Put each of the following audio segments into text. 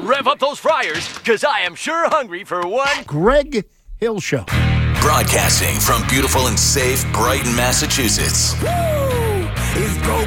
Rev up those fryers, because I am sure hungry for one Greg Hill Show. Broadcasting from beautiful and safe Brighton, Massachusetts. It's go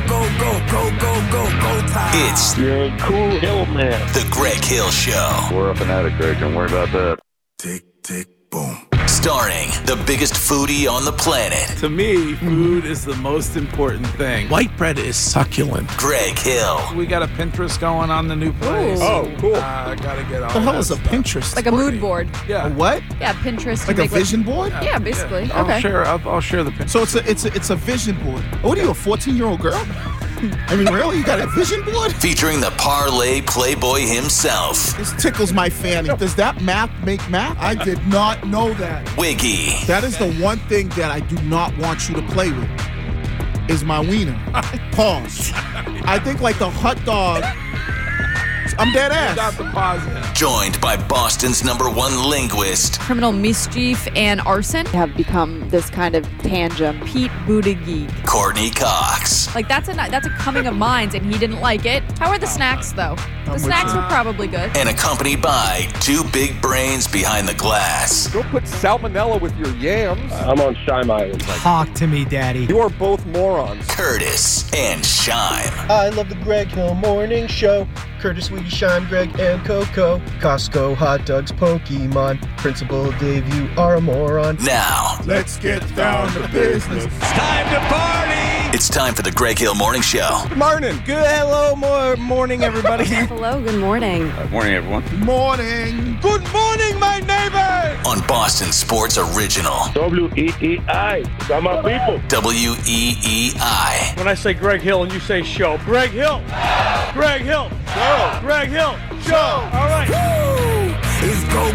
time. It's You're a cool hill man. the Greg Hill Show. We're up and at it, Greg. Don't worry about that. Tick, tick, boom. Starring the biggest foodie on the planet, To me, food is the most important thing. White bread is succulent. Greg Hill. We got a Pinterest going on the new place. Oh, cool. I gotta get on. What the hell that is a stuff. Pinterest? Like a mood board. Yeah. A what? Yeah, Pinterest. Like you a make vision board? Yeah, basically. I'll Okay. share. I'll share the Pinterest. So it's a vision board. What are you, a 14-year-old girl? I mean, really? You got a vision board? Featuring the parlay playboy himself, This tickles my fanny. Does that math make math? I did not know that. Wiggy. That is the one thing that I do not want you to play with, is my wiener. Pause. I think like the hot dog. I'm dead Got ass. the pause in. Joined by Boston's #1 linguist, Criminal mischief and arson have become this kind of tangent. Pete Buttigieg. Courtney Cox. Like that's a coming of minds, and he didn't like it. How are the snacks though? The snacks were probably good. And accompanied by two big brains behind the glass. Don't put salmonella with your yams. I'm on Shime Island. Talk to me, Daddy. You are both morons. Curtis and Shime. I love the Greg Hill Morning Show. Curtis, Weedy, Shime, Greg, and Coco. Costco, hot dogs, Pokemon. Principal Dave, you are a moron. Now, Let's get down to business. it's time for the Greg Hill Morning Show. Good morning. Good morning, everybody. Hello, good morning. Good morning, everyone. Morning. Good morning, my neighbor. On Boston Sports Original, WEEI. Got my people. WEEI. When I say Greg Hill and you say show, Greg Hill. Greg Hill. Show. Greg Hill. Show. All right. It's go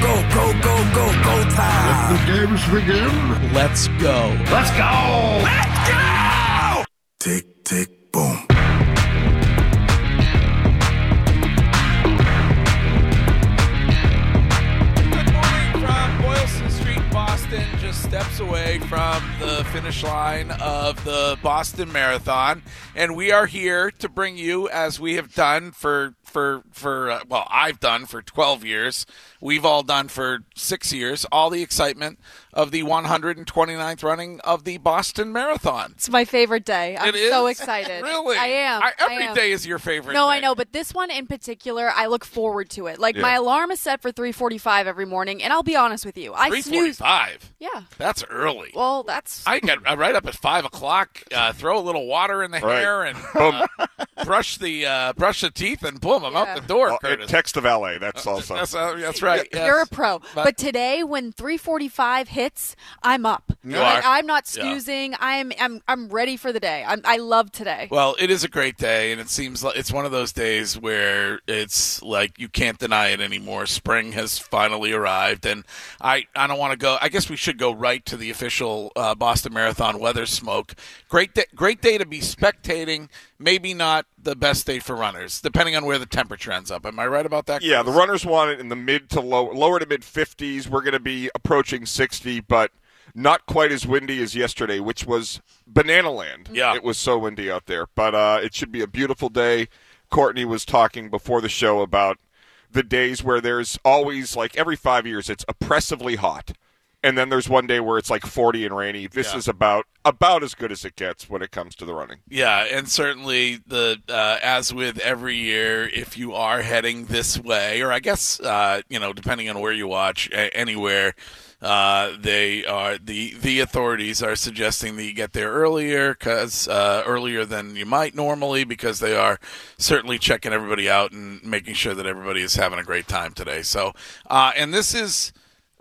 time. The games begin. Let's go. Tick, tick, boom. Good morning from Boylston Street, Boston, just steps away from the finish line of the Boston Marathon. And we are here to bring you, as we have done well, I've done for 12 years. We've all done for 6 years, all the excitement of the 129th running of the Boston Marathon. It's my favorite day. I'm It is? so excited. Really? I am. Every I am. day is your favorite No, day. I know, but this one in particular, I look forward to it. Like, Yeah. my alarm is set for 3:45 every morning, and I'll be honest with you. I snooze. 3:45. Yeah. That's early. Well, that's... I get right up at 5 o'clock, throw a little water in the Right. hair, and brush the teeth, and boom, I'm Yeah. out the door. Well, Curtis. text the valet. That's also. That's right. Yes. You're a pro. But- But today, when 3:45 hits, I'm up. You Like, are. I'm not snoozing. I'm ready for the day. I love today. Well, it is a great day, and it seems like it's one of those days where it's like you can't deny it anymore. Spring has finally arrived, and I don't want to go. I guess we should go right to the official Boston Marathon weather smoke. Great day to be spectating. Maybe not the best day for runners, depending on where the temperature ends up. Am I right about that? Yeah, the Chris? runners want it in the mid to lower to mid 50s. We're going to be approaching 60, but not quite as windy as yesterday, which was banana land. Yeah. It was so windy out there. But it should be a beautiful day. Courtney was talking before the show about the days where there's always, like every 5 years, it's oppressively hot. And then there's one day where it's like 40 and rainy. This is about as good as it gets when it comes to the running. Yeah, and certainly as with every year, if you are heading this way, or I guess depending on where you watch, anywhere, they are the authorities are suggesting that you get there earlier than you might normally, because they are certainly checking everybody out and making sure that everybody is having a great time today. So, and this is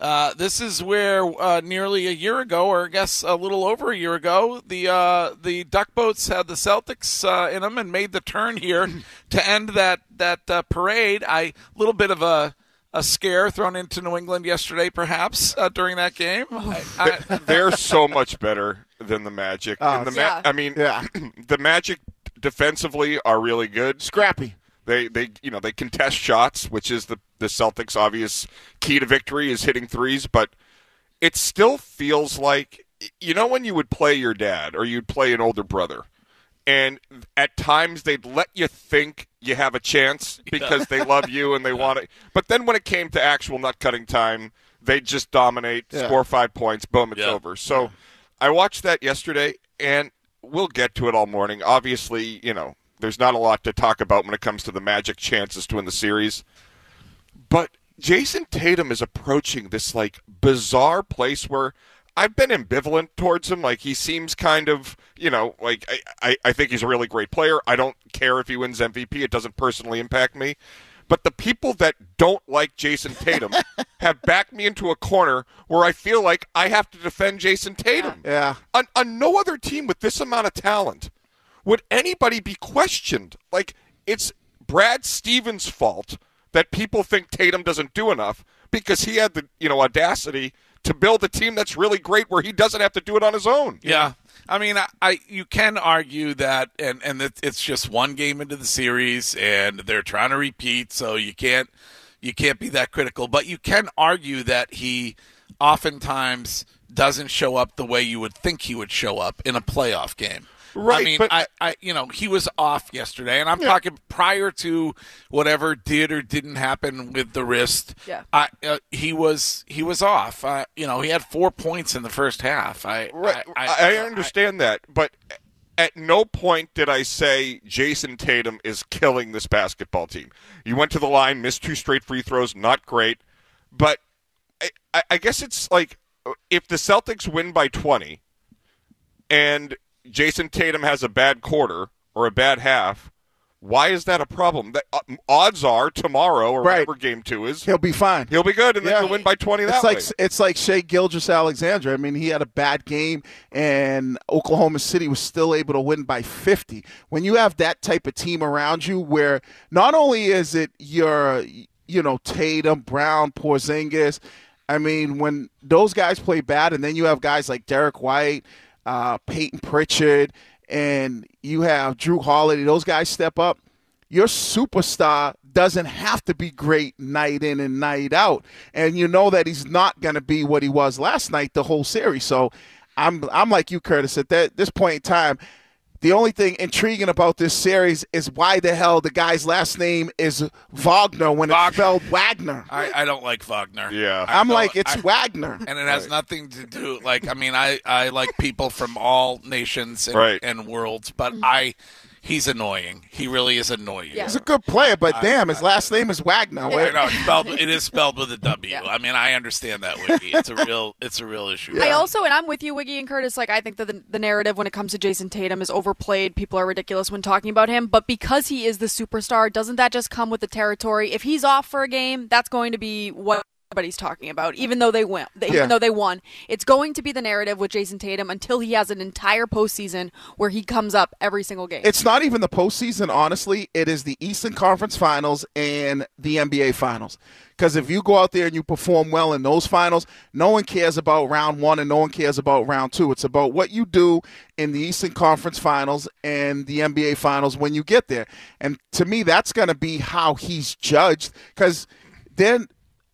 where nearly a year ago, or I guess a little over a year ago, the duck boats had the Celtics in them and made the turn here to end that parade. A little bit of a scare thrown into New England yesterday, perhaps during that game. They're so much better than the Magic. And the Magic defensively are really good. Scrappy. They contest shots, which is the Celtics' obvious key to victory is hitting threes, but it still feels like, when you would play your dad or you'd play an older brother, and at times they'd let you think you have a chance because they love you and they want it. But then when it came to actual nut-cutting time, they'd just dominate, score 5 points, boom, it's over. So I watched that yesterday, and we'll get to it all morning. Obviously, there's not a lot to talk about when it comes to the Magic chances to win the series. But Jason Tatum is approaching this, bizarre place where I've been ambivalent towards him. He seems kind of, I think he's a really great player. I don't care if he wins MVP. It doesn't personally impact me. But the people that don't like Jason Tatum have backed me into a corner where I feel like I have to defend Jason Tatum. Yeah. On no other team with this amount of talent would anybody be questioned. It's Brad Stevens' fault that people think Tatum doesn't do enough because he had the, audacity to build a team that's really great where he doesn't have to do it on his own. Yeah. I mean, you can argue that, and it's just one game into the series, and they're trying to repeat, so you can't be that critical. But you can argue that he oftentimes doesn't show up the way you would think he would show up in a playoff game. Right, I mean, but he was off yesterday, and I'm talking prior to whatever did or didn't happen with the wrist. Yeah. He was off. He had 4 points in the first half. I understand that, but at no point did I say Jason Tatum is killing this basketball team. You went to the line, missed 2 straight free throws, not great, but I guess it's if the Celtics win by 20 and Jason Tatum has a bad quarter or a bad half, why is that a problem? Odds are tomorrow or whatever game 2 is, he'll be fine. He'll be good, and then he'll win by 20 that way. It's like Shai Gilgeous-Alexander. I mean, he had a bad game, and Oklahoma City was still able to win by 50. When you have that type of team around you where not only is it your, Tatum, Brown, Porzingis, I mean, when those guys play bad and then you have guys like Derek White, Peyton Pritchard, and you have Drew Holiday, those guys step up, your superstar doesn't have to be great night in and night out. And you know that he's not going to be what he was last night the whole series. So I'm like you, Curtis, at this point in time, the only thing intriguing about this series is why the hell the guy's last name is Wagner when it's spelled Wagner. I don't like Wagner. Yeah. It's Wagner. And it has nothing to do, I like people from all nations and worlds, but he's annoying. He really is annoying. Yeah. He's a good player, but damn, his last name is Wagner. Yeah. It is spelled with a W. Yeah. I mean, I understand that, Wiggy. It's a real issue. Yeah. I also, and I'm with you, Wiggy and Curtis, I think that the narrative when it comes to Jason Tatum is overplayed. People are ridiculous when talking about him, but because he is the superstar, doesn't that just come with the territory? If he's off for a game, that's going to be what everybody's talking about, even though they won. It's going to be the narrative with Jason Tatum until he has an entire postseason where he comes up every single game. It's not even the postseason, honestly. It is the Eastern Conference Finals and the NBA Finals. Because if you go out there and you perform well in those finals, no one cares about round 1 and no one cares about round 2. It's about what you do in the Eastern Conference Finals and the NBA Finals when you get there. And to me, that's going to be how he's judged. Because then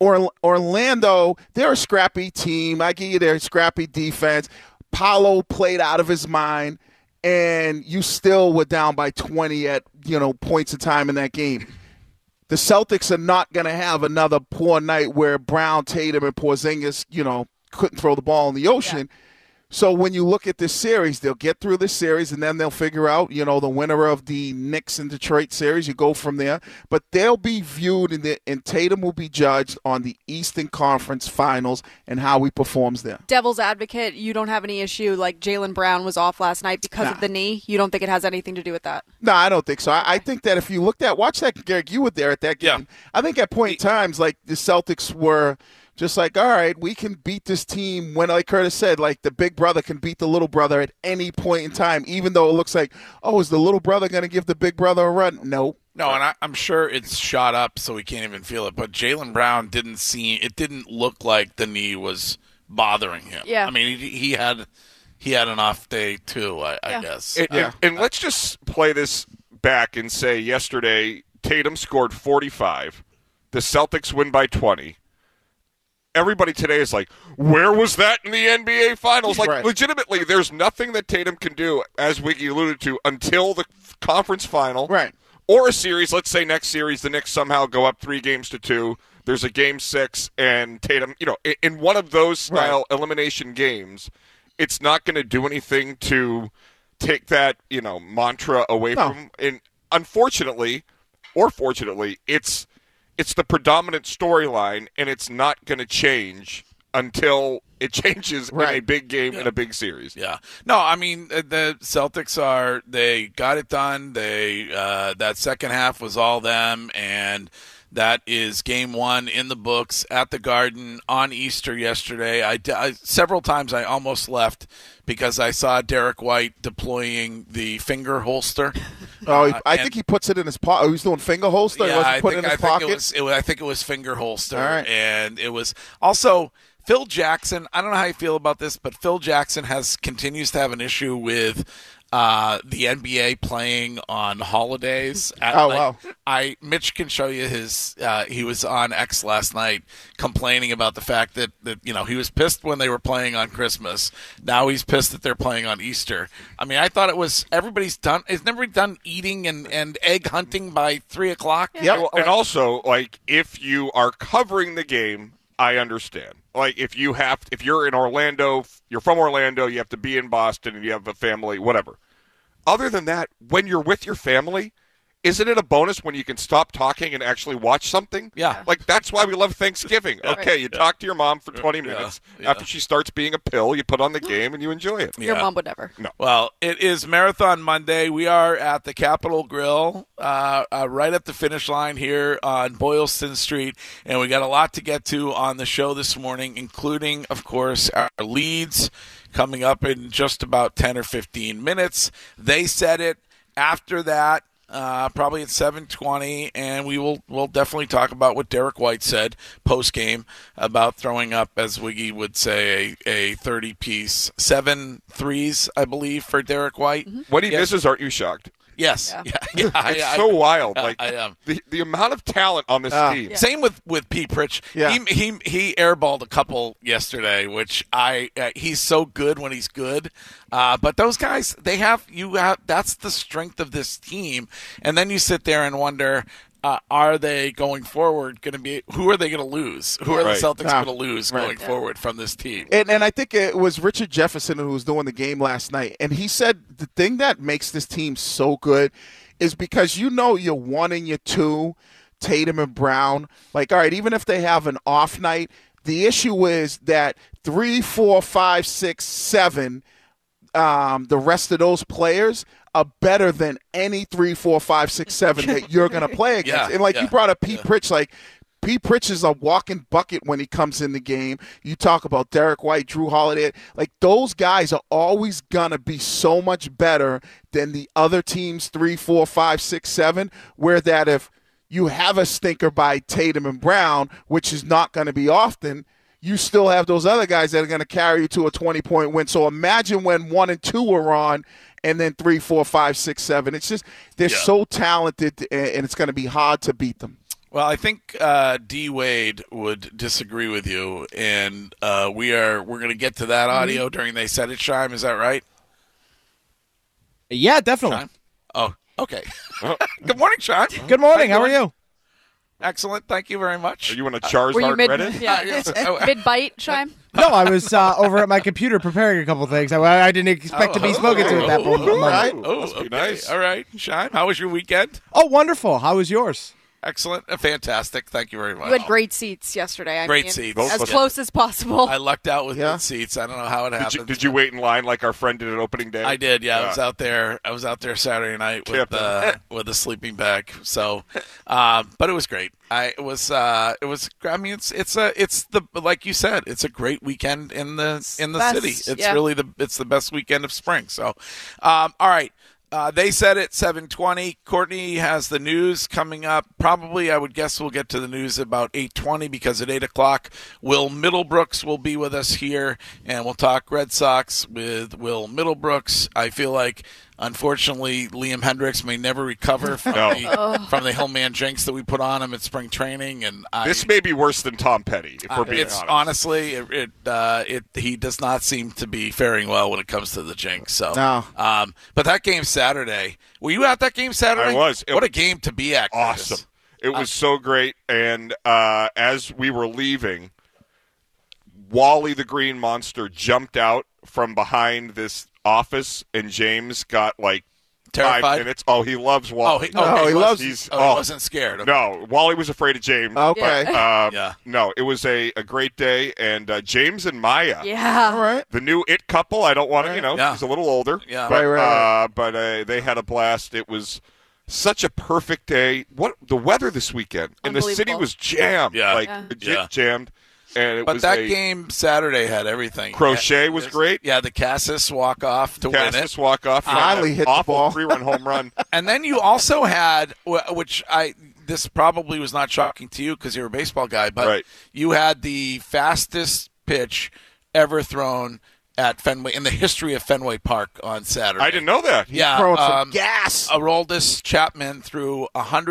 Orlando, they're a scrappy team. I give you their scrappy defense. Paolo played out of his mind, and you still were down by 20 at points of time in that game. The Celtics are not going to have another poor night where Brown, Tatum, and Porzingis, couldn't throw the ball in the ocean. Yeah. So when you look at this series, they'll get through this series, and then they'll figure out, the winner of the Knicks and Detroit series. You go from there. But they'll be viewed, and Tatum will be judged on the Eastern Conference Finals and how he performs there. Devil's advocate, you don't have any issue like Jaylen Brown was off last night because of the knee? You don't think it has anything to do with that? No, I don't think so. I think that if you watch that, Garrick, you were there at that game. Yeah. I think at point in times, the Celtics were just all right, we can beat this team when, like Curtis said, the big brother can beat the little brother at any point in time, even though it looks like, is the little brother going to give the big brother a run? No. No, and I'm sure it's shot up so we can't even feel it, but Jaylen Brown didn't look like the knee was bothering him. Yeah. I mean, he had an off day too, I guess. And let's just play this back and say yesterday Tatum scored 45. The Celtics win by 20. everybody today is like, where was that in the NBA Finals? Like, Right. legitimately, there's nothing that Tatum can do, as Wiggy alluded to, until the conference final. Right. Or a series. Let's say next series, the Knicks somehow go up 3-2. There's a game 6, and Tatum, in one of those style elimination games, it's not going to do anything to take that, mantra away from him. And unfortunately, or fortunately, it's the predominant storyline, and it's not going to change until it changes in a big game in a big series. Yeah. No, I mean, the Celtics they got it done. That second half was all them, and that is game 1 in the books at the Garden on Easter yesterday. I several times I almost left because I saw Derek White deploying the finger holster. I think he puts it in his pocket. He was doing finger holster. Yeah, He wasn't putting it in his pocket. I think it was finger holster. All right. And it was also Phil Jackson. I don't know how you feel about this, but Phil Jackson continues to have an issue with the NBA playing on holidays. Wow. Mitch can show you his. He was on X last night complaining about the fact that he was pissed when they were playing on Christmas. Now he's pissed that they're playing on Easter. I mean, I thought it was everybody's done. Is everybody done eating and egg hunting by 3:00? Yep. And also, like, if you are covering the game, I understand. Like, if you're in Orlando, you're from Orlando, you have to be in Boston, and you have a family, whatever. Other than that, when you're with your family, isn't it a bonus when you can stop talking and actually watch something? Yeah. Like, that's why we love Thanksgiving. Okay, you talk to your mom for 20 minutes. Yeah. After she starts being a pill, you put on the game and you enjoy it. Your mom would never. No. Well, it is Marathon Monday. We are at the Capitol Grill, right at the finish line here on Boylston Street, and we got a lot to get to on the show this morning, including, of course, our leads coming up in just about 10 or 15 minutes. They said it. After that, probably at 7:20, and we'll definitely talk about what Derek White said post game about throwing up, as Wiggy would say, a 30-piece 7 threes, I believe, for Derek White. When he misses, aren't you shocked? Yes. Yeah. It's so wild. Like, I am. The amount of talent on this team. Same with Pete Pritch. Yeah. He airballed a couple yesterday, which he's so good when he's good. But those guys, that's the strength of this team. And then you sit there and wonder, are they going forward going to be? Who are they going to lose? Who are the Celtics going to lose going forward from this team? And I think it was Richard Jefferson who was doing the game last night, and he said the thing that makes this team so good is because you're 1 and you're 2, Tatum and Brown. Like, all right, even if they have an off night, the issue is that 3, 4, 5, 6, 7, the rest of those players are better than any 3, 4, 5, 6, 7 that you're going to play against. And you brought up Pete Pritch, like Pete Pritch is a walking bucket when he comes in the game. You talk about Derek White, Drew Holiday. Like, those guys are always going to be so much better than the other teams 3, 4, 5, 6, 7, where that if you have a stinker by Tatum and Brown, which is not going to be often, you still have those other guys that are going to carry you to a 20-point win. So imagine when 1 and 2 are on, and then 3, 4, 5, 6, 7. It's just they're so talented, and it's going to be hard to beat them. Well, I think D. Wade would disagree with you, and we're going to get to that audio during They Said It, Shime. Is that right? Yeah, definitely. Shime? Oh, okay. Good morning, Sean. Good morning. How are you? Excellent. Thank you very much. Are you on a Were you Charizard Reddit? mid-bite, Shime? No, I was over at my computer preparing a couple things. I didn't expect to be spoken to at that moment. Must be nice. All right, Shime. How was your weekend? Oh, wonderful. How was yours? Excellent. Fantastic. Thank you very much. You had great seats yesterday. Great seats. As close as possible. I lucked out with good seats. I don't know how it happened. Did you wait in line like our friend did at opening day? I did. Yeah, I was out there. Saturday night with a sleeping bag. So, but it was great. It was. I mean, it's the like you said. It's a great weekend in the city. It's really it's the best weekend of spring. So, all right. They said it 7:20. Courtney has the news coming up. Probably, I would guess we'll get to the news about 8:20 because at 8 o'clock, Will Middlebrooks will be with us here, and we'll talk Red Sox with Will Middlebrooks. I feel like Unfortunately, Liam Hendricks may never recover from the Hillman jinx that we put on him at spring training. And this may be worse than Tom Petty, if we're being honest. Honestly, he does not seem to be faring well when it comes to the jinx. So, but that game Saturday, were you at that game Saturday? I was. What a game to be at. Awesome. Curtis. It was so great. And as we were leaving, Wally the Green Monster jumped out from behind this office, and James got like terrified? 5 minutes. Oh, he loves Wally. He loves. He wasn't scared. Okay. No, Wally was afraid of James. Okay. But, no, it was a great day, and James and Maya. Yeah. All right. The new it couple. I don't want to, he's a little older. Yeah. But, but they had a blast. It was such a perfect day. What the weather this weekend, and the city was jammed. Legit jammed. And that game Saturday had everything. Crochet was great. Yeah, the Cassis walk-off to win it. Cassis walk-off. Finally hit the ball. 3-run home run. And then you also had, this probably was not shocking to you because you're a baseball guy, but you had the fastest pitch ever thrown at Fenway in the history of Fenway Park on Saturday. I didn't know that. Yeah, throwing some gas. Aroldis Chapman threw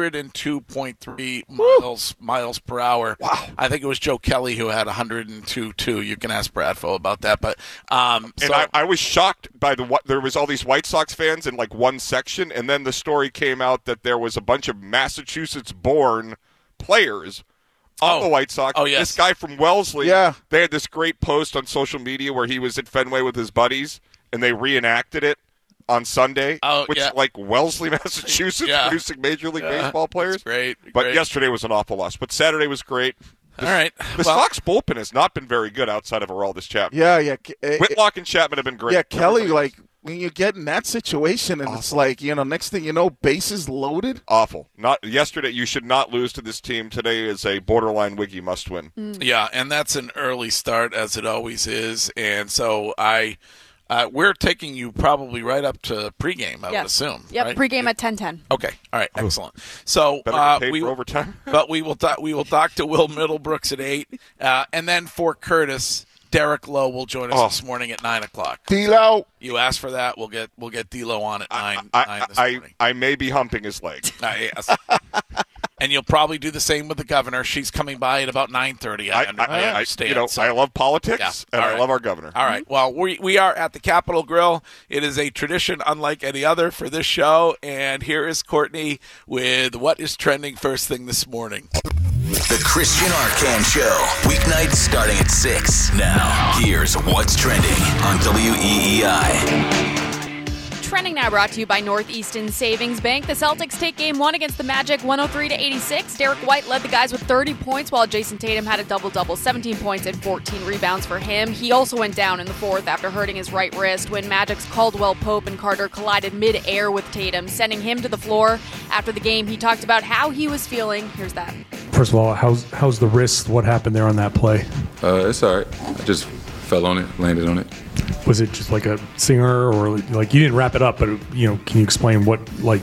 102.3 miles per hour. Wow. I think it was Joe Kelly who had 102.2. You can ask Bradfo about that. But I was shocked by there was all these White Sox fans in like one section, and then the story came out that there was a bunch of Massachusetts-born players on the White Sox. Oh, yes. This guy from Wellesley, Yeah. They had this great post on social media where he was at Fenway with his buddies, and they reenacted it on Sunday, like Wellesley, Massachusetts, producing Major League Baseball players. That's great. But yesterday was an awful loss. But Saturday was great. All right. The Sox bullpen has not been very good outside of Aroldis Chapman. Yeah. Whitlock and Chapman have been great. Yeah, Kelly, when you get in that situation and it's like, next thing you know, bases loaded. Awful. Not yesterday. You should not lose to this team. Today is a borderline Wiggy must win. Yeah, and that's an early start as it always is. And so we're taking you probably right up to pregame, I would assume. Yep, right? pregame at 10:10. Okay, all right, excellent. So we for overtime. But we will talk to Will Middlebrooks at 8, and then for Curtis, Derek Lowe will join us this morning at 9:00. D'Lo, you asked for that. We'll get D'Lo on at 9 this morning. I may be humping his leg. Yes. And you'll probably do the same with the governor. She's coming by at about 9:30. I understand. I love politics, and I love our governor. All right. Well, we are at the Capitol Grill. It is a tradition unlike any other for this show. And here is Courtney with what is trending first thing this morning. The Christian Arcand Show, weeknights starting at 6. Now, here's what's trending on WEEI. Trending now brought to you by Northeastern Savings Bank. The Celtics take Game 1 against the Magic 103-86. Derek White led the guys with 30 points while Jason Tatum had a double-double, 17 points and 14 rebounds for him. He also went down in the fourth after hurting his right wrist when Magic's Caldwell Pope and Carter collided mid-air with Tatum, sending him to the floor. After the game, he talked about how he was feeling. Here's that. First of all, how's the wrist? What happened there on that play? It's all right. I just fell on it, landed on it. Was it just like a singer, or like you didn't wrap it up? But can you explain what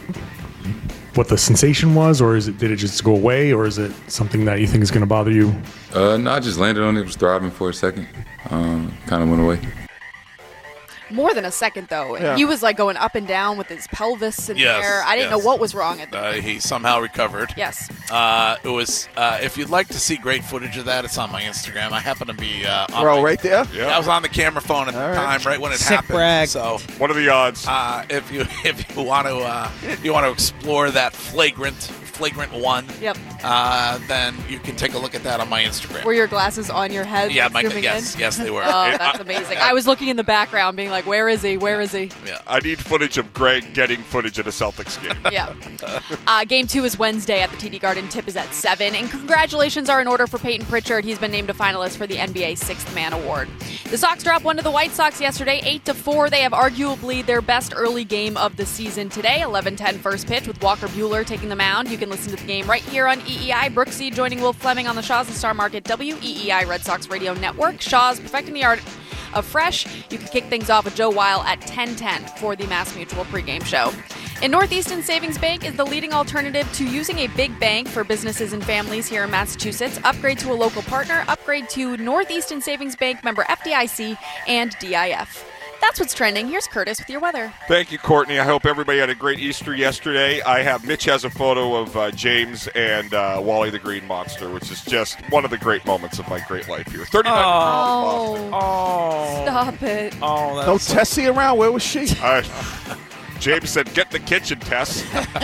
the sensation was, or did it just go away, or is it something that you think is going to bother you? No, I just landed on it. Was thriving for a second. Kind of went away. More than a second, though. Yeah. He was like going up and down with his pelvis in the air. I didn't know what was wrong at the He somehow recovered. Yes. It was. If you'd like to see great footage of that, it's on my Instagram. I happen to be right there. Yeah. I was on the camera phone at the time, right when it Sick happened. brag. So, what are the odds? If you want to explore that flagrant one, Yep. then you can take a look at that on my Instagram. Were your glasses on your head? Yeah, zooming in? yes, they were. Oh, that's amazing. I was looking in the background being like, where is he? Where is he? Yeah. I need footage of Greg getting footage at a Celtics game. Yeah. Game 2 is Wednesday at the TD Garden. Tip is at 7. And congratulations are in order for Peyton Pritchard. He's been named a finalist for the NBA Sixth Man Award. The Sox dropped one to the White Sox yesterday, 8-4. They have arguably their best early game of the season today. 11-10 first pitch with Walker Buehler taking the mound. You can listen to the game right here on EEI. Brooksy joining Will Fleming on the Shaw's and Star Market WEEI Red Sox Radio Network. Shaw's perfecting the art of fresh. You can kick things off with Joe Weil at 10:10 for the Mass Mutual pregame show. And Northeastern Savings Bank is the leading alternative to using a big bank for businesses and families here in Massachusetts. Upgrade to a local partner. Upgrade to Northeastern Savings Bank, member FDIC and DIF. That's what's trending. Here's Curtis with your weather. Thank you, Courtney. I hope everybody had a great Easter yesterday. Mitch has a photo of James and Wally the Green Monster, which is just one of the great moments of my great life here. 39 degrees. Stop it. Oh, No Tessie around. Where was she? James said, "Get in the kitchen, Tess."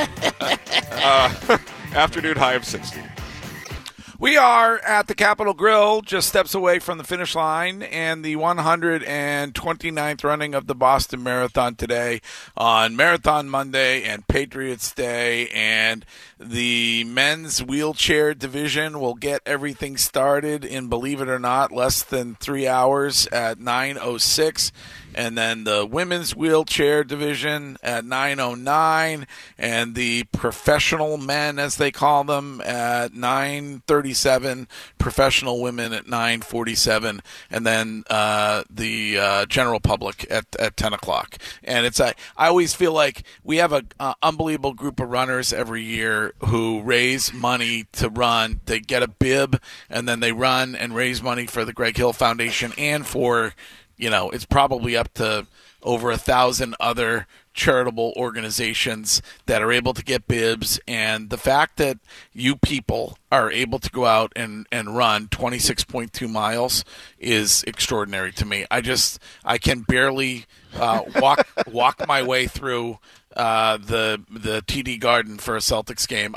Afternoon high of 60. We are at the Capitol Grill, just steps away from the finish line, and the 129th running of the Boston Marathon today on Marathon Monday and Patriots Day. And the men's wheelchair division will get everything started in, believe it or not, less than 3 hours at 9:06. And then the women's wheelchair division at 9:09, and the professional men, as they call them, at 9:37, professional women at 9:47, and then the general public at 10 o'clock. And I always feel like we have an unbelievable group of runners every year who raise money to run. They get a bib, and then they run and raise money for the Greg Hill Foundation and for, it's probably up to over 1,000 other charitable organizations that are able to get bibs. And the fact that you people are able to go out and run 26.2 miles is extraordinary to me. I can barely walk my way through the TD Garden for a Celtics game.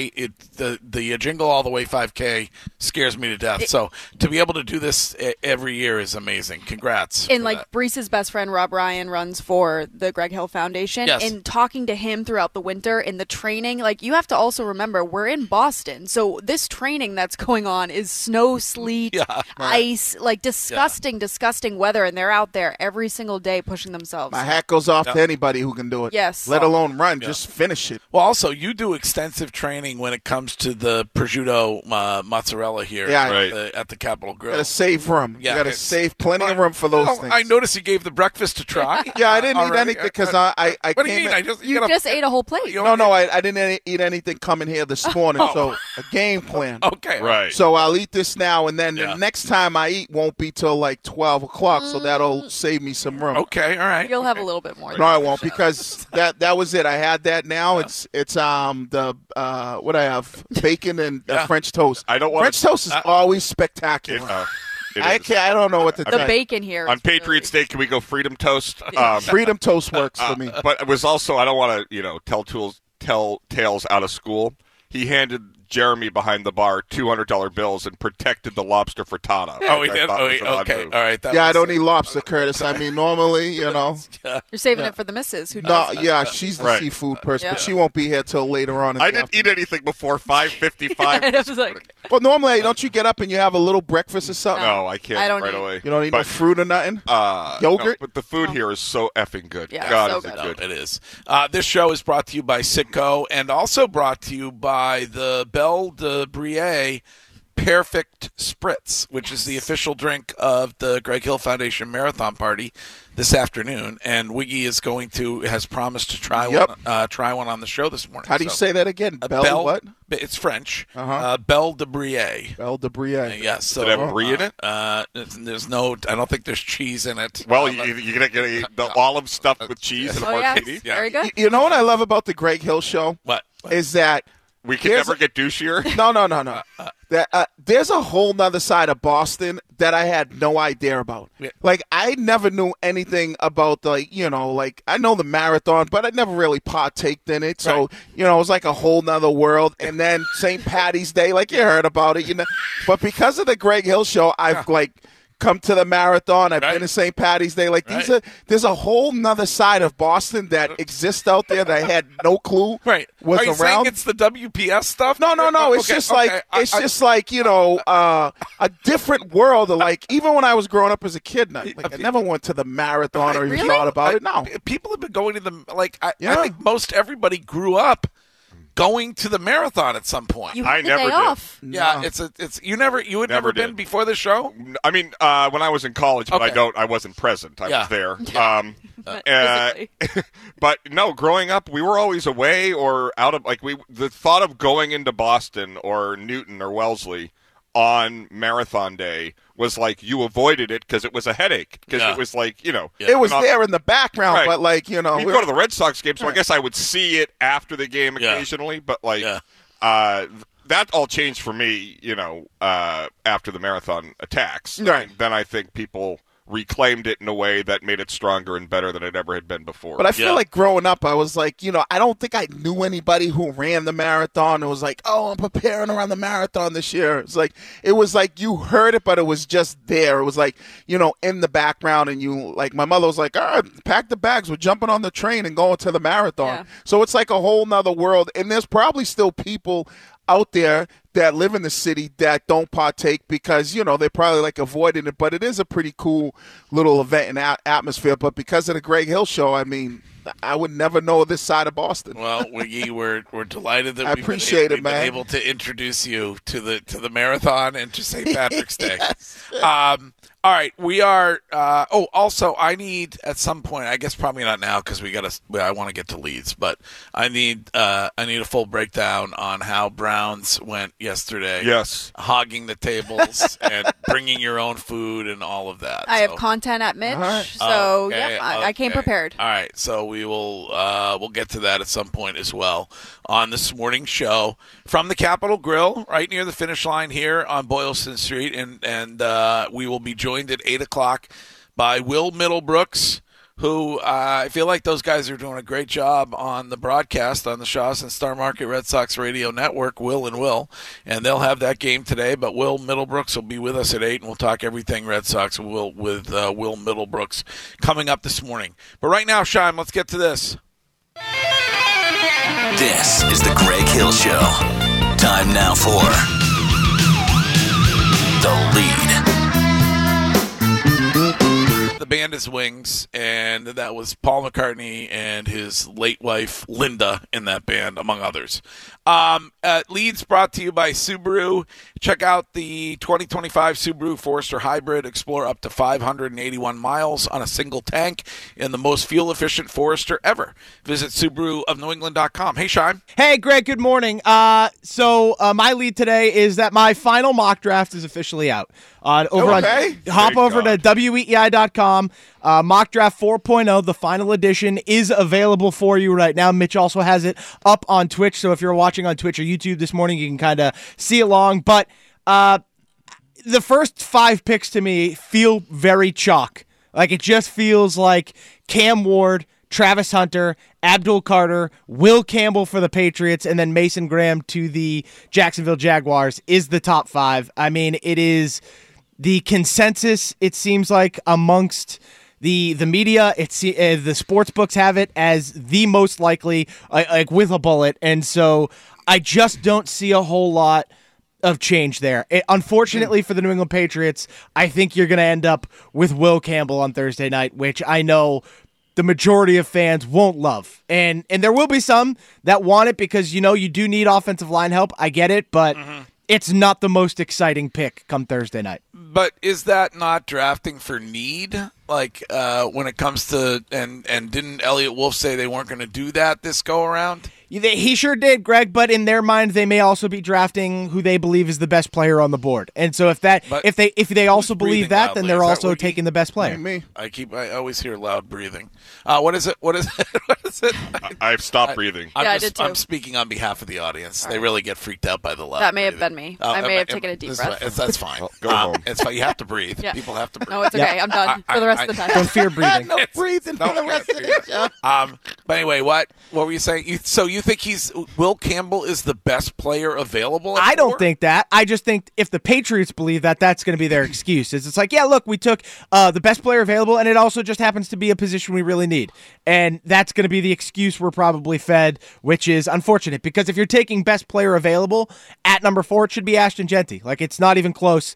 The Jingle All the Way 5K scares me to death. So to be able to do this every year is amazing. Congrats. And Breese's best friend Rob Ryan runs for the Greg Hill Foundation. Yes. And talking to him throughout the winter in the training, you have to also remember we're in Boston, so this training that's going on is snow, sleet, ice, disgusting weather, and they're out there every single day pushing themselves. My hat goes off to anybody who can do it. Yes. Let alone run. Just finish it. Well, also, you do extensive training when it comes to the prosciutto mozzarella here at the Capitol Grill. You got to save room. Yeah, you got to save plenty of room for those things. I noticed you gave the breakfast a try. Yeah, I didn't eat anything because I What do you mean? You just ate a whole plate. No, I didn't eat anything coming here this morning, so a game plan. Okay. Right. So I'll eat this now, and then the next time I eat won't be till 12 o'clock, so that'll save me some room. Okay, all right. You'll have a little bit more. No, I won't, because that was it. I had that now. It's the what I have, bacon and French toast. I don't want French toast is always spectacular. I don't know what to tell you. Bacon here on Patriots Day. Can we go Freedom Toast? Freedom Toast works for me. But it was also, I don't want to tell tales out of school. He handed Jeremy behind the bar $200 bills and protected the lobster frittata. Oh, he did? Okay, all right. I don't eat lobster, Curtis. I mean, normally, You're saving it for the missus who No, does. she's the seafood person, but she won't be here till later on. I didn't eat anything before 5:55. It was like, well, normally, don't you get up and you have a little breakfast or something? No, I can't I don't right eat. away. You don't eat no fruit or nothing? Yogurt? No, but the food here is so effing good. Yeah, God, so is it good. good. It is. This show is brought to you by Sitco and also brought to you by the Belle de Brie Perfect Spritz, which is the official drink of the Greg Hill Foundation Marathon Party this afternoon. And Wiggy has promised to try one on the show this morning. How do you say that again? Belle what? It's French. Belle de Brie. Belle de Brie. Yes. So, Did it have brie in it? There's no. I don't think there's cheese in it. Well, you're going to get the olive stuffed with cheese and a martini. Yeah. Very good. You know what I love about the Greg Hill show? What? Is that we can never get douchier? No. There's a whole nother side of Boston that I had no idea about. Yeah. I never knew anything about I know the marathon, but I never really partaked in it. So, it was like a whole nother world. And then St. Patty's Day, you heard about it, But because of the Greg Hill show, I've come to the marathon. I've been to St. Patty's Day. There's a whole nother side of Boston that exists out there that I had no clue was Are you around. saying it's the WPS stuff? No. It's just a different world. Even when I was growing up as a kid, I never went to the marathon or even thought about it. No, people have been going to them. I think most everybody grew up going to the marathon at some point. I never did. Off. Yeah, you had never been before the show? I mean, when I was in college, but I wasn't present. I was there. But no, growing up, we were always away or out of the thought of going into Boston or Newton or Wellesley on marathon day was like you avoided it because it was a headache. Because it was like, it was there in the background, right. but like, You go to the Red Sox game, so I guess I would see it after the game occasionally, but like that all changed for me, after the marathon attacks. Right. And then I think people reclaimed it in a way that made it stronger and better than it ever had been before. But I feel like growing up, I was like, I don't think I knew anybody who ran the marathon. It was like, oh, I'm preparing around the marathon this year. It was like you heard it, but it was just there. It was like, in the background, and my mother was like, all right, pack the bags. We're jumping on the train and going to the marathon. Yeah. So it's like a whole nother world. And there's probably still people out there that live in the city that don't partake because, they probably like avoiding it. But it is a pretty cool little event and atmosphere. But because of the Greg Hill Show, I mean, I would never know this side of Boston. Well, we're delighted that we've been able to introduce you to the marathon and to St. Patrick's Day. Yes. All right, we are. Also, I need at some point. I guess probably not now because I want to get to Leeds, but I need a full breakdown on how Browns went yesterday. Yes, hogging the tables and bringing your own food and all of that. I have content at Mitch, so I came prepared. All right, so we will we'll get to that at some point as well on this morning's show from the Capitol Grill, right near the finish line here on Boylston Street, and we will be joined at 8 o'clock by Will Middlebrooks, who I feel like those guys are doing a great job on the broadcast on the Shaw's and Star Market Red Sox Radio Network, Will, and they'll have that game today, but Will Middlebrooks will be with us at 8, and we'll talk everything Red Sox with Will Middlebrooks coming up this morning. But right now, Shime, let's get to this. This is the Greg Hill Show. Time now for The Lead. The band is Wings, and that was Paul McCartney and his late wife, Linda, in that band, among others. Leads brought to you by Subaru. Check out the 2025 Subaru Forester Hybrid. Explore up to 581 miles on a single tank in the most fuel-efficient Forester ever. Visit SubaruofNewEngland.com. Hey, Shime. Hey, Greg, good morning. So my lead today is that my final mock draft is officially out. Hop over to WEEI.com. Mock Draft 4.0, the final edition, is available for you right now. Mitch also has it up on Twitch, so if you're watching on Twitch or YouTube this morning, you can kind of see along. But the first 5 picks to me feel very chalk. Like, it just feels like Cam Ward, Travis Hunter, Abdul Carter, Will Campbell for the Patriots, and then Mason Graham to the Jacksonville Jaguars is the top 5. I mean, it is the consensus, it seems like, amongst the media. The sports books have it as the most likely, like with a bullet, and so I just don't see a whole lot of change there. Unfortunately for the New England Patriots, I think you're going to end up with Will Campbell on Thursday night, which I know the majority of fans won't love. And there will be some that want it because, you do need offensive line help. I get it, but it's not the most exciting pick come Thursday night. But is that not drafting for need? Like when it comes to and didn't Elliot Wolf say they weren't going to do that this go around? He sure did, Greg, but in their mind, they may also be drafting who they believe is the best player on the board. And so if they also believe that, then they're also taking the best player. Me. I always hear loud breathing. What is it? What is it? I've stopped breathing. I did too. I'm speaking on behalf of the audience. They really get freaked out by the loud That may have breathing. been me. I may have taken a deep breath. That's fine. Well, go home. It's fine. You have to breathe. Yeah. People have to breathe. No, it's okay. I'm done for the rest of the time. Don't fear breathing. No breathing for the rest of the show. But anyway, what were you saying? So you think Will Campbell is the best player available? I don't think that. I just think if the Patriots believe that, that's going to be their excuse. It's like, yeah, look, we took the best player available, and it also just happens to be a position we really need. And that's going to be the excuse we're probably fed, which is unfortunate, because if you're taking best player available at number 4, it should be Ashton Genty. Like, it's not even close.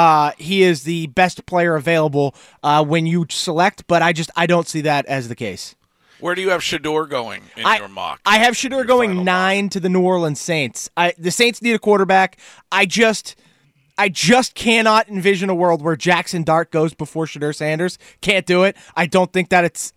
He is the best player available when you select, but I don't see that as the case. Where do you have Shedeur going in your mock? I have Shedeur going 9 to the New Orleans Saints. The Saints need a quarterback. I just cannot envision a world where Jackson Dart goes before Shedeur Sanders. Can't do it. I don't think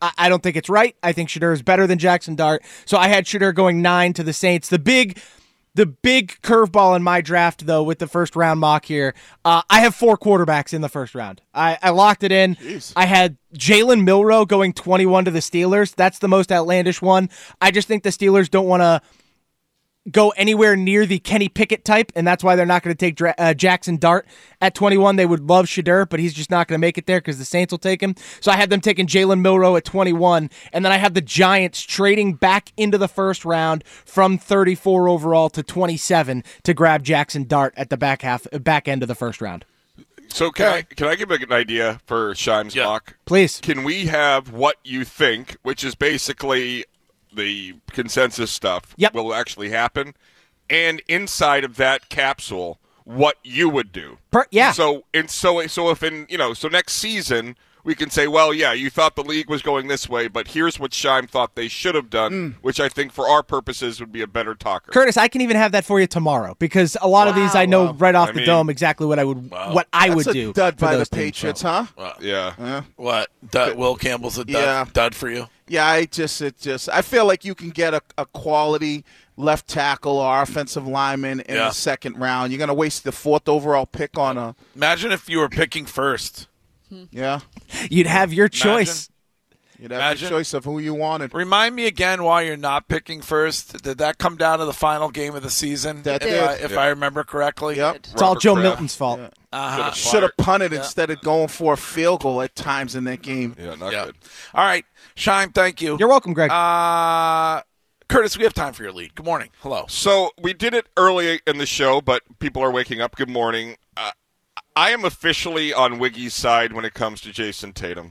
it's right. I think Shedeur is better than Jackson Dart. So I had Shedeur going 9 to the Saints. The The big curveball in my draft, though, with the first round mock here, I have 4 quarterbacks in the first round. I locked it in. Jeez. I had Jalen Milroe going 21 to the Steelers. That's the most outlandish one. I just think the Steelers don't want to go anywhere near the Kenny Pickett type, and that's why they're not going to take Jackson Dart at 21. They would love Shadur, but he's just not going to make it there because the Saints will take him. So I had them taking Jalen Milroe at 21, and then I have the Giants trading back into the first round from 34 overall to 27 to grab Jackson Dart at the back end of the first round. So can I give an idea for Shime's mock? Please. Can we have what you think, which is basically the consensus stuff will actually happen, and inside of that capsule, what you would do. So if in next season we can say, well, yeah, you thought the league was going this way, but here's what Shime thought they should have done, which I think for our purposes would be a better talker. Curtis, I can even have that for you tomorroll because a lot of these I know right off the dome exactly what I would do. Dud for by those the teams, Patriots, so. huh? Yeah. What? Will Campbell's a dud for you? Yeah, I feel like you can get a quality left tackle or offensive lineman in the second round. You're going to waste the 4th overall pick on a. Imagine if you were picking first. Yeah. You'd have your choice. You'd have your choice of who you wanted. Remind me again why you're not picking first. Did that come down to the final game of the season? If I remember correctly? Yep. It's all Joe Milton's fault. Should have punted instead of going for a field goal at times in that game. Yeah, not good. All right. Shime, thank you. You're welcome, Greg. Curtis, we have time for your lead. Good morning. Hello. So we did it early in the show, but people are waking up. Good morning. I am officially on Wiggy's side when it comes to Jason Tatum.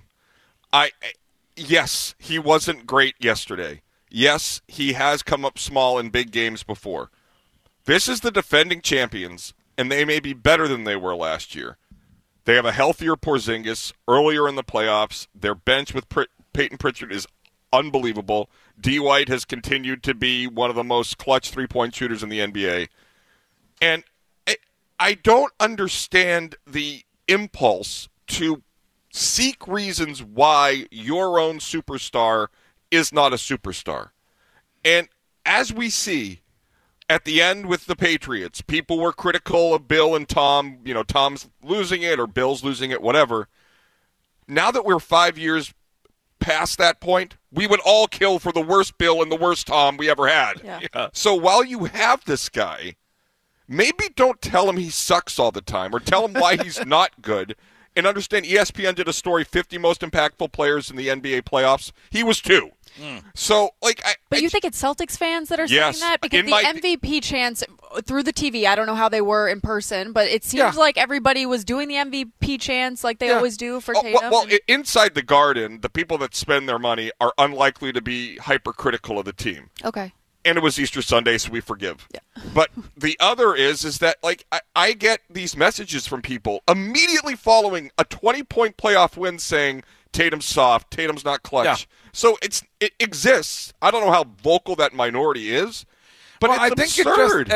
Yes, he wasn't great yesterday. Yes, he has come up small in big games before. This is the defending champions, and they may be better than they were last year. They have a healthier Porzingis earlier in the playoffs. Their bench with Peyton Pritchard is unbelievable. D. White has continued to be one of the most clutch three-point shooters in the NBA. And I don't understand the impulse to seek reasons why your own superstar is not a superstar. And as we see at the end with the Patriots, people were critical of Bill and Tom. You know, Tom's losing it or Bill's losing it, whatever. Now that we're 5 years past that point, we would all kill for the worst Bill and the worst Tom we ever had. Yeah. So while you have this guy, maybe don't tell him he sucks all the time or tell him why he's not good. And understand, ESPN did a story, 50 most impactful players in the NBA playoffs. He was 2. So, But you think it's Celtics fans that are Yes. saying that? Because the MVP chants through the TV, I don't know how they were in person, but it seems like everybody was doing the MVP chants like they always do for Tatum. Well, inside the Garden, the people that spend their money are unlikely to be hypercritical of the team. Okay. And it was Easter Sunday, so we forgive. Yeah. But the other is that, I get these messages from people immediately following a 20-point playoff win saying, Tatum's soft, Tatum's not clutch. Yeah. So it exists. I don't know how vocal that minority is, but it's absurd.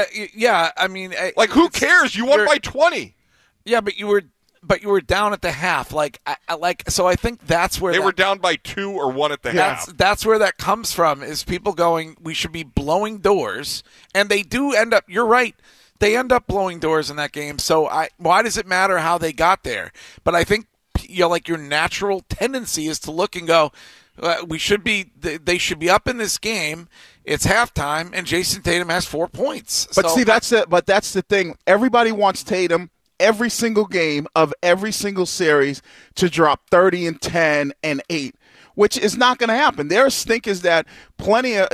Who cares? You won by 20. Yeah, but you were down at the half. So I think that's where they were down by 2 or 1 at the half. That's where that comes from. Is people going, we should be blowing doors, and they do end up. You're right. They end up blowing doors in that game. So why does it matter how they got there? But I think your natural tendency is to look and go, they should be up in this game. It's halftime, and Jason Tatum has 4 points. But see, that's it. But that's the thing. Everybody wants Tatum every single game of every single series to drop 30 and 10 and 8, which is not going to happen. There are stinkers that plenty of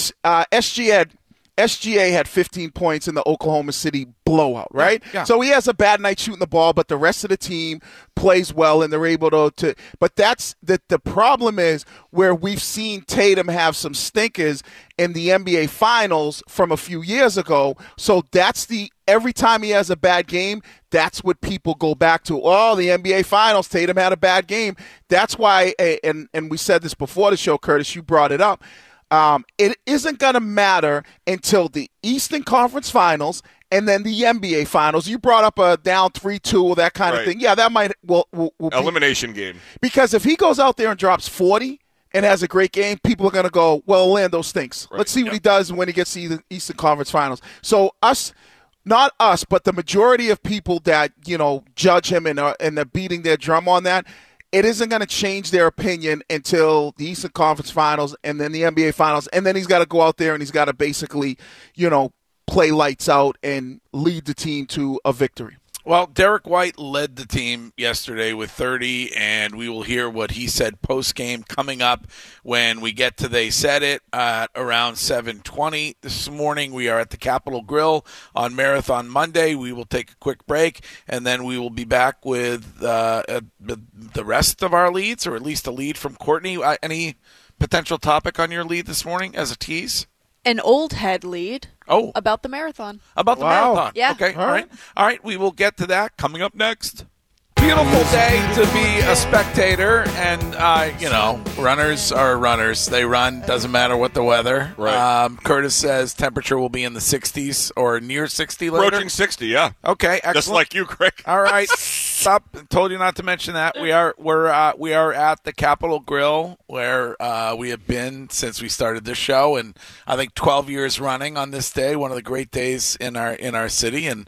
SGA had 15 points in the Oklahoma City blowout, right? Yeah. So he has a bad night shooting the ball, but the rest of the team plays well, and they're able to but that's the problem is where we've seen Tatum have some stinkers in the NBA Finals from a few years ago. So that's every time he has a bad game, that's what people go back to. Oh, the NBA Finals, Tatum had a bad game. That's why, and we said this before the show, Curtis, you brought it up. It isn't going to matter until the Eastern Conference Finals and then the NBA Finals. You brought up a down 3-2 or that kind of thing. Yeah, that might will elimination game. Because if he goes out there and drops 40, and has a great game, people are going to go, well, Orlando stinks. Right. Let's see what he does when he gets to the Eastern Conference Finals. So not us, but the majority of people that, judge him and they're beating their drum on that, it isn't going to change their opinion until the Eastern Conference Finals and then the NBA Finals, and then he's got to go out there and he's got to basically, play lights out and lead the team to a victory. Well, Derek White led the team yesterday with 30, and we will hear what he said post-game coming up when we get to They Said It at around 7:20 this morning. We are at the Capitol Grill on Marathon Monday. We will take a quick break, and then we will be back with the rest of our leads, or at least a lead from Courtney. Any potential topic on your lead this morning as a tease? An old head lead. Oh. About the marathon. About the marathon. Yeah. Okay. All right. We will get to that coming up next. Beautiful day to be a spectator, and runners are runners. They run, doesn't matter what the weather. Right. Curtis says temperature will be in the 60s or near 60 later. Approaching 60, yeah. Okay, excellent. Just like you, Craig. All right. Stop. Told you not to mention that. We are at the Capitol Grill, where we have been since we started this show, and I think 12 years running on this day, one of the great days in our city, and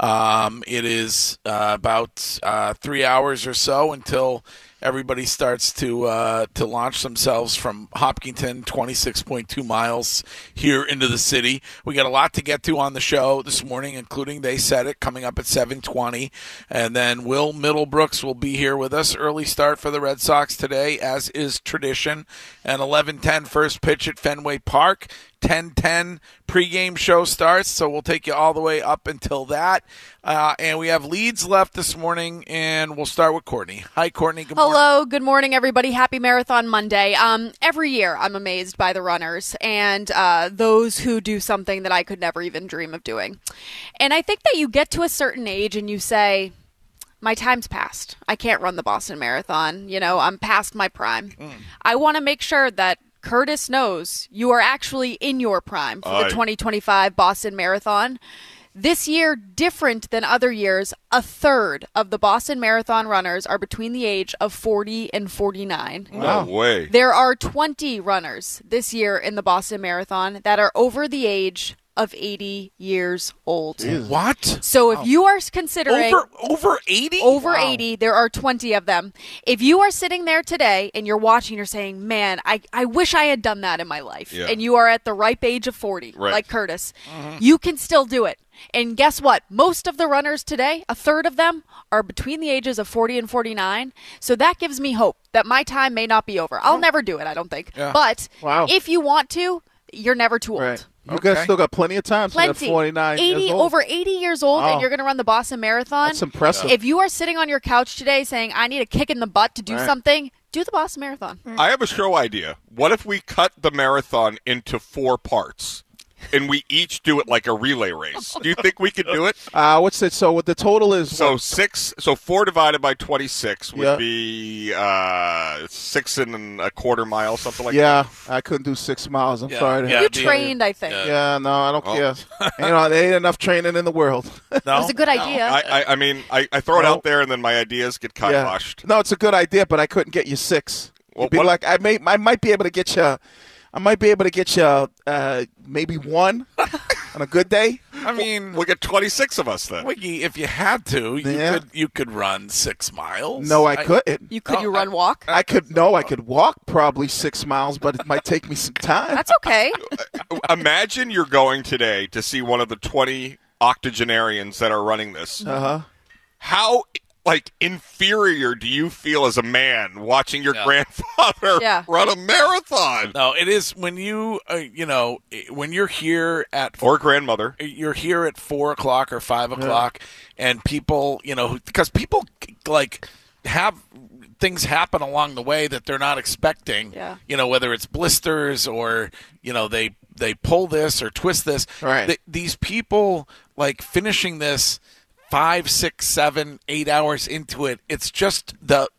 it is about 3 hours or so until everybody starts to launch themselves from Hopkinton, 26.2 miles here into the city. We got a lot to get to on the show this morning, including They Said It coming up at 7:20, and then Will Middlebrooks will be here with us. Early start for the Red Sox today, as is tradition, and 11:10 first pitch at Fenway Park. 10:10 pregame show starts, so we'll take you all the way up until that. And we have leads left this morning, and we'll start with Courtney. Hi, Courtney. Good morning. Hello. Good morning, everybody. Happy Marathon Monday. Every year I'm amazed by the runners and those who do something that I could never even dream of doing. And I think that you get to a certain age and you say, my time's passed. I can't run the Boston Marathon. I'm past my prime. I want to make sure that Curtis knows you are actually in your prime for the 2025 Boston Marathon. This year, different than other years, a third of the Boston Marathon runners are between the age of 40 and 49. No way. There are 20 runners this year in the Boston Marathon that are over the age of 80 years old. What? So if you are considering over 80? Over 80, there are 20 of them. If you are sitting there today and you're watching, you're saying, man, I wish I had done that in my life. Yeah. And you are at the ripe age of 40, like Curtis. You can still do it. And guess what? Most of the runners today, a third of them, are between the ages of 40 and 49. So that gives me hope that my time may not be over. I'll never do it, I don't think. Yeah. But if you want to, you're never too old. Right. You guys still got plenty of time. Plenty. So 49 years old. Over 80 years old, and you're going to run the Boston Marathon. That's impressive. If you are sitting on your couch today saying, I need a kick in the butt to do something, do the Boston Marathon. I have a show idea. What if we cut the marathon into 4 parts? And we each do it like a relay race. Do you think we could do it? What's it? So what the total is? So 4 divided by 26 would be 6 1/4 miles, something like that. Yeah, I couldn't do 6 miles. I'm sorry. You trained, I think. Yeah, no, I don't care. There ain't enough training in the world. It was a good idea. I mean, I throw it out there, and then my ideas get kiboshed. No, it's a good idea, but I couldn't get you 6. Well, be like, I might be able to get you. I might be able to get you maybe 1 on a good day. I mean, we'll get 26 of us then. Wiggy, if you had to, you could run 6 miles. No, I couldn't. You run walk? I could walk probably 6 miles, but it might take me some time. That's okay. Imagine you're going today to see one of the 20 octogenarians that are running this. How inferior do you feel as a man watching your grandfather run a marathon? No, it is when you, when you're here at... Or grandmother. You're here at 4 o'clock or 5 o'clock, and people, because people, have things happen along the way that they're not expecting. Yeah. Whether it's blisters or, they pull this or twist this. Right. These people, finishing this 5, 6, 7, 8 hours into it, it's just the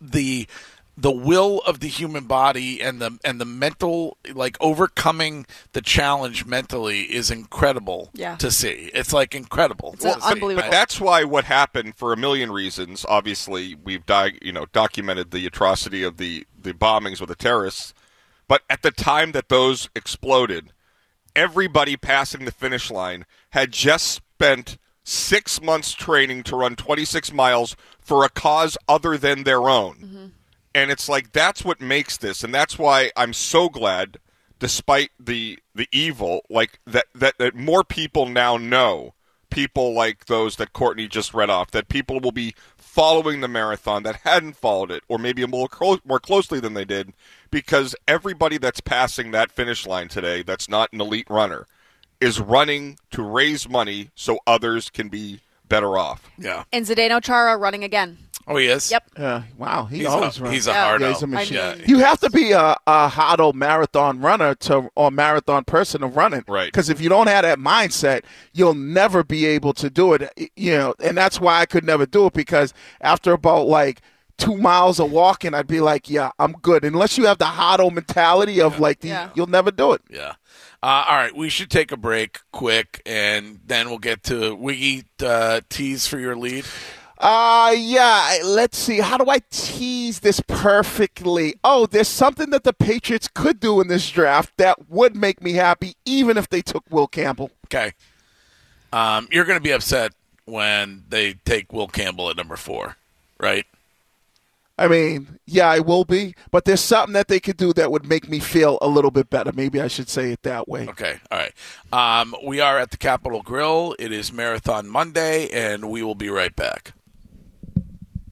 will of the human body and the mental, overcoming the challenge mentally is incredible to see. It's incredible. It's unbelievable. But that's why what happened, for a million reasons. Obviously, we've documented the atrocity of the bombings with the terrorists. But at the time that those exploded, everybody passing the finish line had just spent 6 months training to run 26 miles for a cause other than their own. Mm-hmm. And it's like, that's what makes this. And that's why I'm so glad, despite the evil, like that more people now know, people like those that Courtney just read off, that people will be following the marathon that hadn't followed it, or maybe more closely than they did, because everybody that's passing that finish line today that's not an elite runner is running to raise money so others can be better off. Yeah. And Zdeno Chara running again. Oh, he is? Yep. Wow, he's always running. He's a hard he's a machine. Yeah. You have to be a hard marathon runner or marathon person to run it. Right. Because if you don't have that mindset, you'll never be able to do it. And that's why I could never do it, because after about 2 miles of walking, I'd be like, yeah, I'm good. Unless you have the hard mentality of you'll never do it. Yeah. All right, we should take a break quick, and then we'll get to Wiggy tease for your lead. Let's see. How do I tease this perfectly? Oh, there's something that the Patriots could do in this draft that would make me happy, even if they took Will Campbell. Okay. You're going to be upset when they take Will Campbell at number 4, right? I mean, yeah, I will be, but there's something that they could do that would make me feel a little bit better. Maybe I should say it that way. Okay, all right. We are at the Capitol Grill. It is Marathon Monday, and we will be right back.